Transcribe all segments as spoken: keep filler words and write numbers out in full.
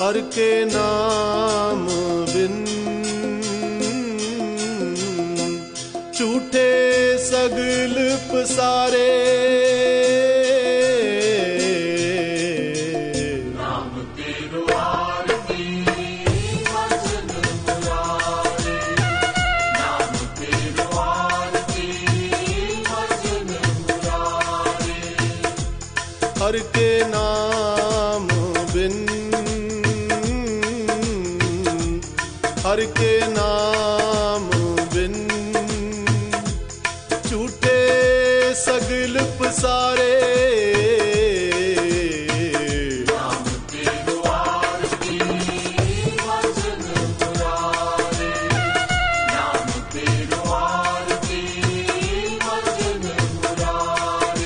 हर के नाम बिन झूठे सगल पसारे। नाम तेरो आरती वचन मुरारे, नाम तेरो आरती वचन मुरारे। हर के नाम बिन हर के नाम बिन झूठे सगल पसारे। नाम तेरो आरती वचन मुरारे, नाम तेरो आरती वचन मुरारे।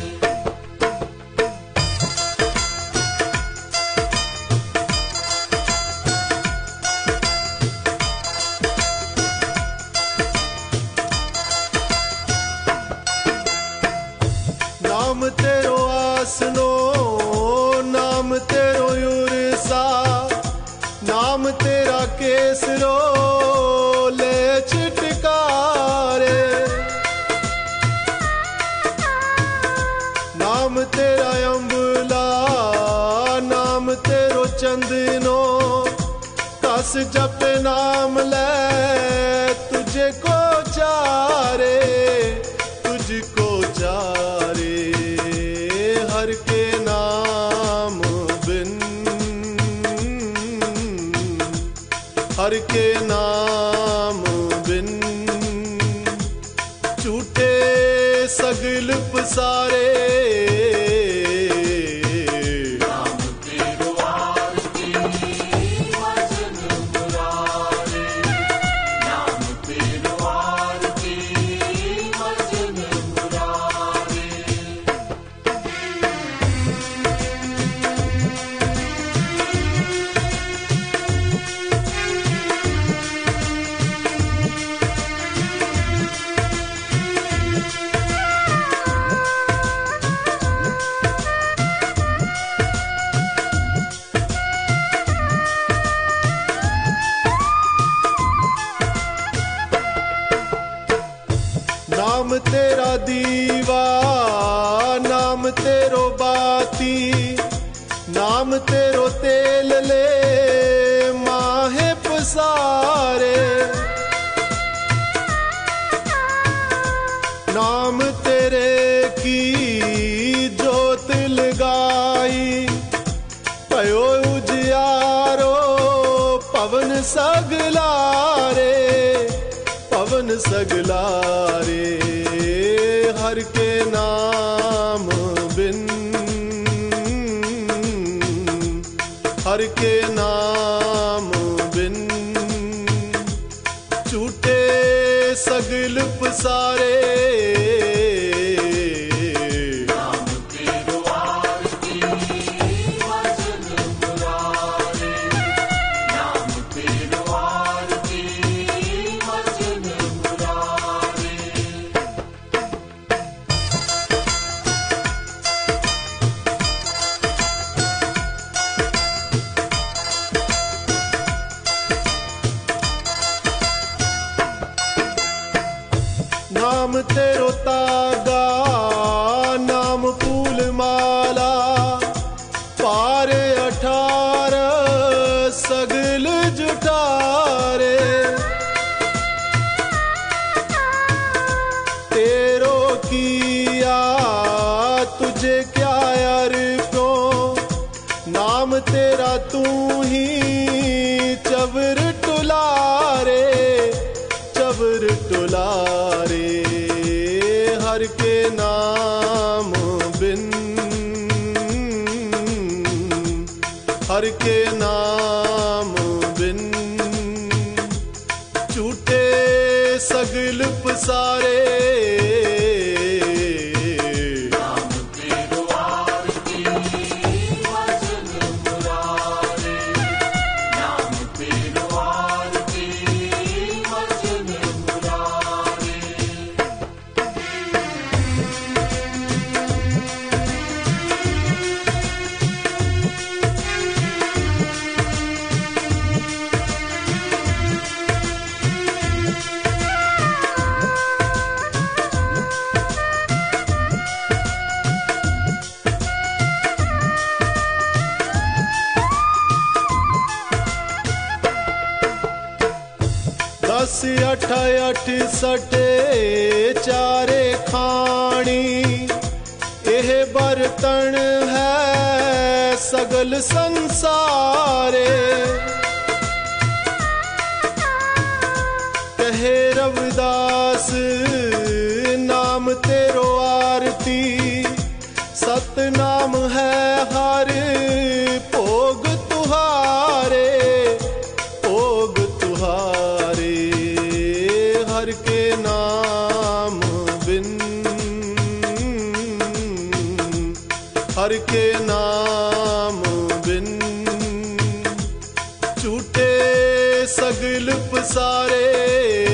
नाम तेरो आसनो, नाम तेरो युरसा, नाम तेरा केसरो ले छिटकारे। नाम तेरा अम्बला, नाम तेरो चंदनो, कस जप नाम ले तुझे को चारे, तुझको चारे। हर के नाम बिन हर के नाम बिन झूठे सगल पसारे। नाम तेरो आरती वचन मुरारे, नाम तेरो आरती वचन मुरारे। नाम तेरा दीवा, नाम तेरो बाती, नाम तेरो तेल ले माहे पसारे। नाम तेरे की जोत लगाई, पयो उजियारो पवन सगलारे, पवन सगलारे। हर के नाम बिन हर के नाम बिन झूठे सगल पसारे। नाम तेरो आरती वचन मुरारे, नाम तेरो आरती वचन मुरारे। नाम तेरो तागा, नाम फूल माला, पार अठारह सगल जुटारे। तेरो किया तुझे क्या अर्पो, नाम तेरा तू ही चबर टुलारे, चबर टुलारे। हर के नाम बिन हर के नाम बिन झूठे सगल पसारे। नाम तेरो आरती वचन मुरारे, नाम तेरो आरती वचन मुरारे। अस्सी अठ अठ सटे चारे खानी, एह बर्तन है सगल संसारे। कहे रविदास नाम तेरो आरती, सतनाम है हर भोग तुहारे, भोग तुहारे। हर के नाम बिन, हर के नाम बिन, झूठे सगल पसारे